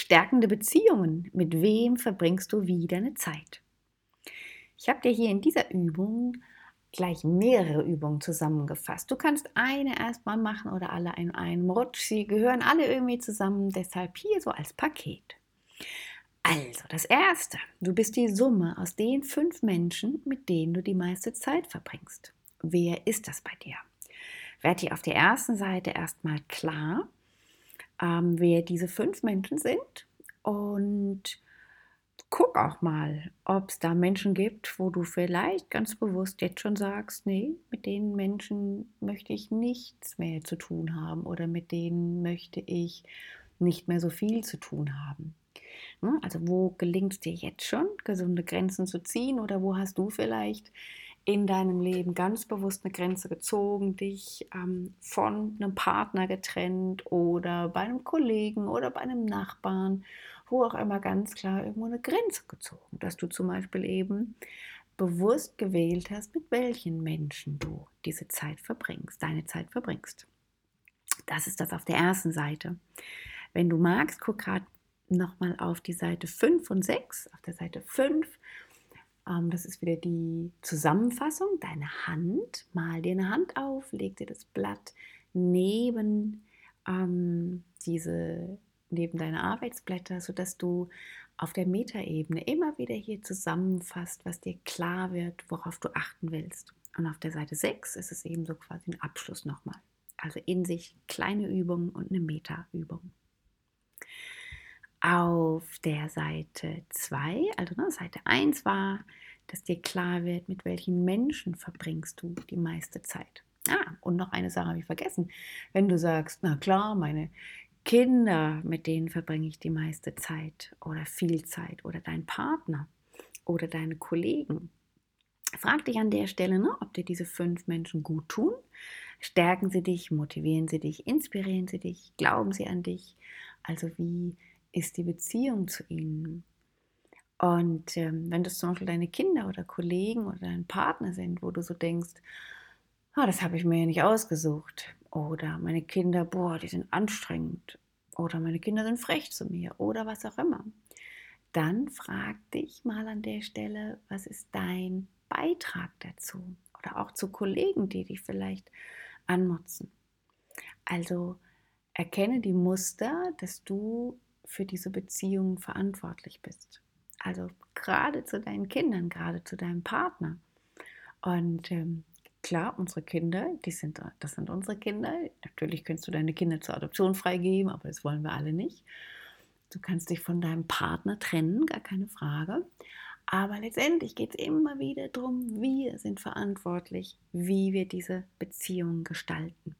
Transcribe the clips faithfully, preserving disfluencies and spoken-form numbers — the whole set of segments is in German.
Stärkende Beziehungen. Mit wem verbringst du wie deine Zeit? Ich habe dir hier in dieser Übung gleich mehrere Übungen zusammengefasst. Du kannst eine erstmal machen oder alle in einem Rutsch. Sie gehören alle irgendwie zusammen, deshalb hier so als Paket. Also, das erste. Du bist die Summe aus den fünf Menschen, mit denen du die meiste Zeit verbringst. Wer ist das bei dir? Werd dir auf der ersten Seite erstmal klar, ähm, wer diese fünf Menschen sind, und guck auch mal, ob es da Menschen gibt, wo du vielleicht ganz bewusst jetzt schon sagst: „Nee, mit den Menschen möchte ich nichts mehr zu tun haben oder mit denen möchte ich nicht mehr so viel zu tun haben.“ Ne, also, wo gelingt es dir jetzt schon, gesunde Grenzen zu ziehen, oder wo hast du vielleicht in deinem Leben ganz bewusst eine Grenze gezogen, dich, ähm, von einem Partner getrennt oder bei einem Kollegen oder bei einem Nachbarn, wo auch immer, ganz klar irgendwo eine Grenze gezogen, dass du zum Beispiel eben bewusst gewählt hast, mit welchen Menschen du diese Zeit verbringst deine Zeit verbringst. Das ist das auf der ersten Seite. Wenn du magst, guck grad noch mal auf die Seite fünf und sechs. Auf der Seite fünf, ähm, das ist wieder die Zusammenfassung, deine Hand. Mal dir eine Hand auf, leg dir das Blatt neben, ähm, diese neben deine Arbeitsblätter, sodass du auf der Metaebene immer wieder hier zusammenfasst, was dir klar wird, worauf du achten willst. Und auf der Seite sechs ist es eben so quasi ein Abschluss nochmal. Also in sich kleine Übungen und eine Metaübung. Auf der Seite zwei, also ne, Seite eins war, dass dir klar wird, mit welchen Menschen verbringst du die meiste Zeit. Ah, und noch eine Sache habe ich vergessen. Wenn du sagst: „Na klar, meine Kinder, mit denen verbringe ich die meiste Zeit oder viel Zeit, oder dein Partner oder deine Kollegen“, frag dich an der Stelle, ne, ob dir diese fünf Menschen gut tun. Stärken sie dich, motivieren sie dich, inspirieren sie dich, glauben sie an dich? Also, wie ist die Beziehung zu ihnen? Und, ähm, wenn das zum Beispiel deine Kinder oder Kollegen oder dein Partner sind, wo du so denkst: „Ah, das habe ich mir ja nicht ausgesucht“, oder „Meine Kinder, boah, die sind anstrengend“, oder „Meine Kinder sind frech zu mir“, oder was auch immer. Dann frag dich mal an der Stelle: Was ist dein Beitrag dazu? Oder auch zu Kollegen, die dich vielleicht anmotzen. Also, erkenne die Muster, dass du für diese Beziehung verantwortlich bist. Also, gerade zu deinen Kindern, gerade zu deinem Partner. Und, ähm, klar, unsere Kinder, die sind das sind unsere Kinder. Natürlich könntest du deine Kinder zur Adoption freigeben, aber das wollen wir alle nicht. Du kannst dich von deinem Partner trennen, gar keine Frage. Aber letztendlich geht es immer wieder darum, wir sind verantwortlich, wie wir diese Beziehung gestalten.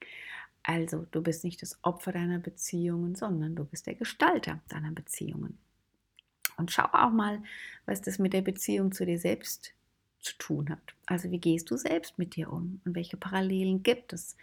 Also, du bist nicht das Opfer deiner Beziehungen, sondern du bist der Gestalter deiner Beziehungen. Und schau auch mal, was das mit der Beziehung zu dir selbst zu tun hat. Also, wie gehst du selbst mit dir um und welche Parallelen gibt es,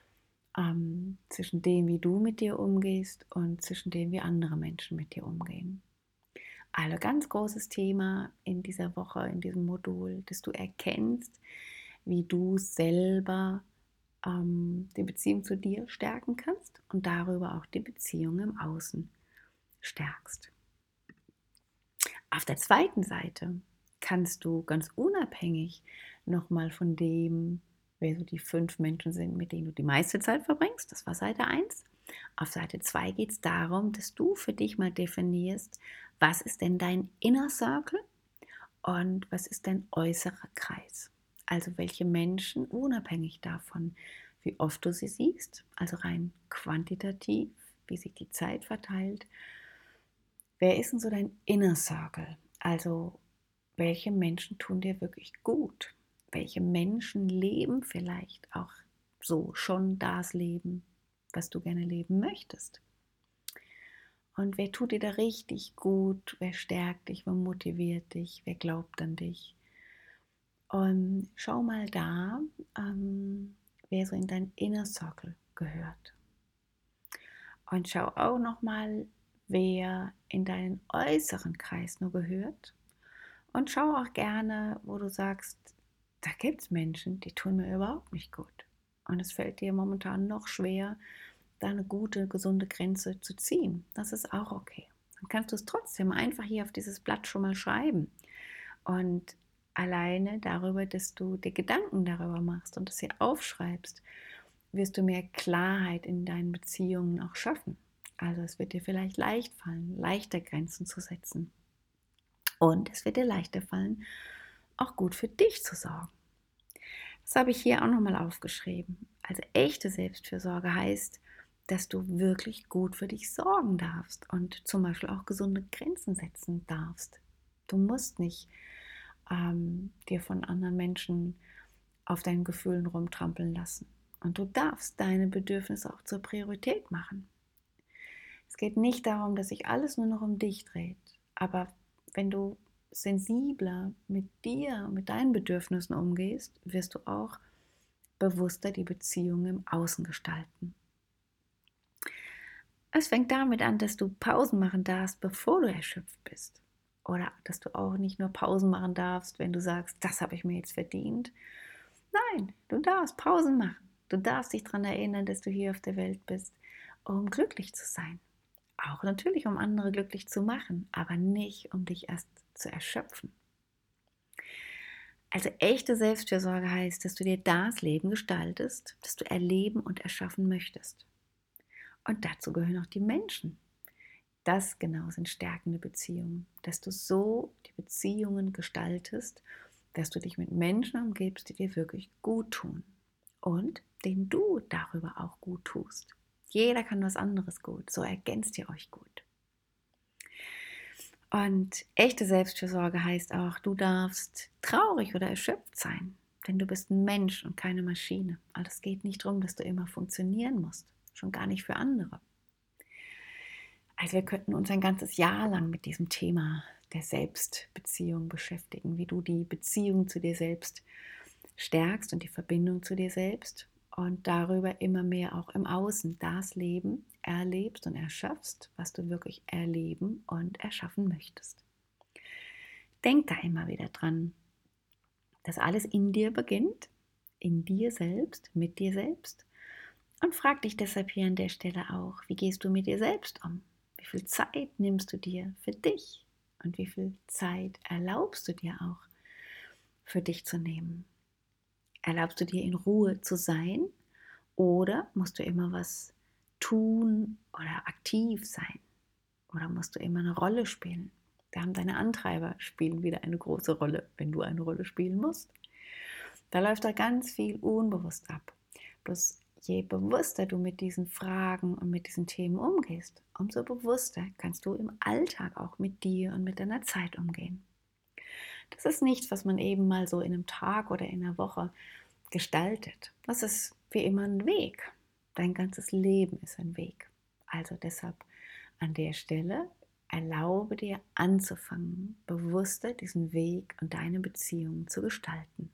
ähm, zwischen dem, wie du mit dir umgehst, und zwischen dem, wie andere Menschen mit dir umgehen. Also, ganz großes Thema in dieser Woche, in diesem Modul, dass du erkennst, wie du selber ähm, die Beziehung zu dir stärken kannst und darüber auch die Beziehung im Außen stärkst. Auf der zweiten Seite kannst du ganz unabhängig nochmal von dem, wer so die fünf Menschen sind, mit denen du die meiste Zeit verbringst, das war Seite eins. Auf Seite zwei geht es darum, dass du für dich mal definierst, was ist denn dein Inner Circle und was ist dein äußerer Kreis. Also welche Menschen, unabhängig davon, wie oft du sie siehst, also rein quantitativ, wie sich die Zeit verteilt. Wer ist denn so dein Inner Circle? Also welche Menschen tun dir wirklich gut? Welche Menschen leben vielleicht auch so schon das Leben, was du gerne leben möchtest? Und wer tut dir da richtig gut? Wer stärkt dich? Wer motiviert dich? Wer glaubt an dich? Und schau mal da, ähm, wer so in dein Inner Circle gehört. Und schau auch nochmal, wer in deinen äußeren Kreis nur gehört. Und schau auch gerne, wo du sagst, da gibt es Menschen, die tun mir überhaupt nicht gut. Und es fällt dir momentan noch schwer, da eine gute, gesunde Grenze zu ziehen. Das ist auch okay. dann kannst du es trotzdem einfach hier auf dieses Blatt schon mal schreiben. Und alleine darüber, dass du dir Gedanken darüber machst und es hier aufschreibst, wirst du mehr Klarheit in deinen Beziehungen auch schaffen. Also es wird dir vielleicht leicht fallen, leichter Grenzen zu setzen. Und es wird dir leichter fallen, auch gut für dich zu sorgen. Das habe ich hier auch nochmal aufgeschrieben. Also echte Selbstfürsorge heißt, dass du wirklich gut für dich sorgen darfst und zum Beispiel auch gesunde Grenzen setzen darfst. Du musst nicht ähm, dir von anderen Menschen auf deinen Gefühlen rumtrampeln lassen. Und du darfst deine Bedürfnisse auch zur Priorität machen. Es geht nicht darum, dass sich alles nur noch um dich dreht. Aber wenn du sensibler mit dir, mit deinen Bedürfnissen umgehst, wirst du auch bewusster die Beziehung im Außen gestalten. Es fängt damit an, dass du Pausen machen darfst, bevor du erschöpft bist. Oder dass du auch nicht nur Pausen machen darfst, wenn du sagst, das habe ich mir jetzt verdient. Nein, du darfst Pausen machen. Du darfst dich daran erinnern, dass du hier auf der Welt bist, um glücklich zu sein. Auch natürlich, um andere glücklich zu machen, aber nicht, um dich erst zu erschöpfen. Also echte Selbstfürsorge heißt, dass du dir das Leben gestaltest, das du erleben und erschaffen möchtest. Und dazu gehören auch die Menschen. Das genau sind stärkende Beziehungen, dass du so die Beziehungen gestaltest, dass du dich mit Menschen umgibst, die dir wirklich gut tun und denen du darüber auch gut tust. Jeder kann was anderes gut, so ergänzt ihr euch gut. Und echte Selbstfürsorge heißt auch, du darfst traurig oder erschöpft sein, denn du bist ein Mensch und keine Maschine. Also es geht nicht darum, dass du immer funktionieren musst, schon gar nicht für andere. Also wir könnten uns ein ganzes Jahr lang mit diesem Thema der Selbstbeziehung beschäftigen, wie du die Beziehung zu dir selbst stärkst und die Verbindung zu dir selbst und darüber immer mehr auch im Außen das Leben erlebst und erschaffst, was du wirklich erleben und erschaffen möchtest. Denk da immer wieder dran, dass alles in dir beginnt, in dir selbst, mit dir selbst, und frag dich deshalb hier an der Stelle auch, wie gehst du mit dir selbst um? Wie viel Zeit nimmst du dir für dich und wie viel Zeit erlaubst du dir auch für dich zu nehmen? Erlaubst du dir in Ruhe zu sein oder musst du immer was tun oder aktiv sein? Oder musst du immer eine Rolle spielen? Da haben deine Antreiber spielen wieder eine große Rolle, wenn du eine Rolle spielen musst. Da läuft da ganz viel unbewusst ab. Bloß je bewusster du mit diesen Fragen und mit diesen Themen umgehst, umso bewusster kannst du im Alltag auch mit dir und mit deiner Zeit umgehen. Das ist nichts, was man eben mal so in einem Tag oder in einer Woche gestaltet. Das ist wie immer ein Weg. Dein ganzes Leben ist ein Weg. Also deshalb an der Stelle erlaube dir anzufangen, bewusster diesen Weg und deine Beziehung zu gestalten.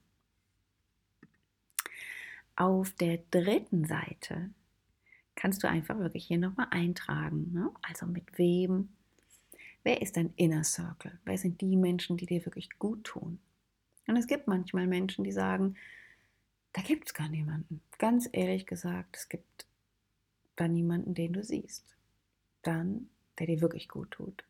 Auf der dritten Seite kannst du einfach wirklich hier nochmal eintragen. Ne? Also mit wem, wer ist dein Inner Circle? Wer sind die Menschen, die dir wirklich gut tun? Und es gibt manchmal Menschen, die sagen, da gibt es gar niemanden. Ganz ehrlich gesagt, es gibt da niemanden, den du siehst. Dann, der dir wirklich gut tut.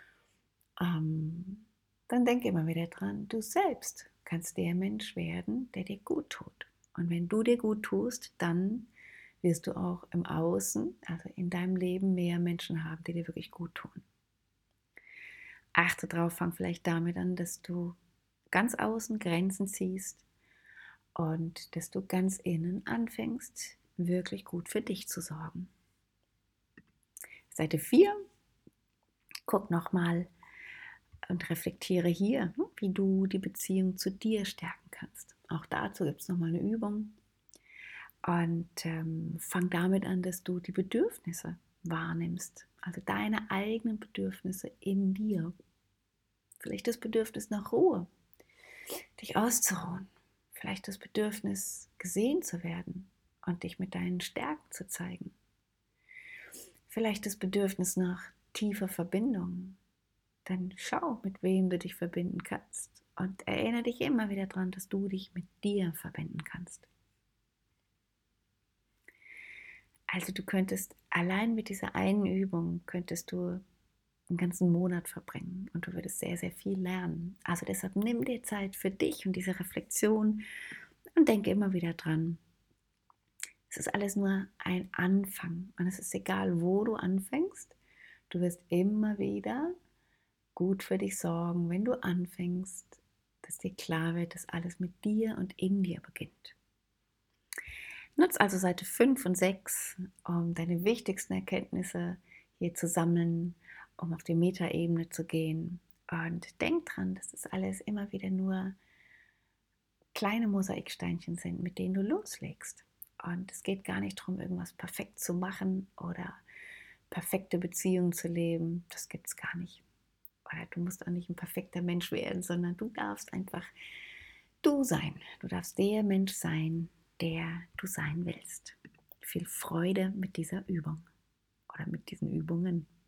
Ähm, dann denk immer wieder dran, du selbst kannst der Mensch werden, der dir gut tut. Und wenn du dir gut tust, dann wirst du auch im Außen, also in deinem Leben, mehr Menschen haben, die dir wirklich gut tun. Achte drauf, fang vielleicht damit an, dass du ganz außen Grenzen ziehst und dass du ganz innen anfängst, wirklich gut für dich zu sorgen. Seite vier, guck nochmal und reflektiere hier, wie du die Beziehung zu dir stärken kannst. Auch dazu gibt es nochmal eine Übung. Und ähm, fang damit an, dass du die Bedürfnisse wahrnimmst. Also deine eigenen Bedürfnisse in dir. Vielleicht das Bedürfnis nach Ruhe, dich auszuruhen. Vielleicht das Bedürfnis, gesehen zu werden und dich mit deinen Stärken zu zeigen. Vielleicht das Bedürfnis nach tiefer Verbindung. Dann schau, mit wem du dich verbinden kannst. Und erinnere dich immer wieder daran, dass du dich mit dir verbinden kannst. Also du könntest allein mit dieser einen Übung, könntest du einen ganzen Monat verbringen und du würdest sehr, sehr viel lernen. Also deshalb nimm dir Zeit für dich und diese Reflexion und denke immer wieder dran. Es ist alles nur ein Anfang und es ist egal, wo du anfängst. Du wirst immer wieder gut für dich sorgen, wenn du anfängst, dass dir klar wird, dass alles mit dir und in dir beginnt. Nutz also Seite fünf und sechs, um deine wichtigsten Erkenntnisse hier zu sammeln, um auf die Metaebene zu gehen. Und denk dran, dass das alles immer wieder nur kleine Mosaiksteinchen sind, mit denen du loslegst. Und es geht gar nicht darum, irgendwas perfekt zu machen oder perfekte Beziehungen zu leben. Das gibt es gar nicht. Oder du musst auch nicht ein perfekter Mensch werden, sondern du darfst einfach du sein. Du darfst der Mensch sein, der du sein willst. Viel Freude mit dieser Übung oder mit diesen Übungen.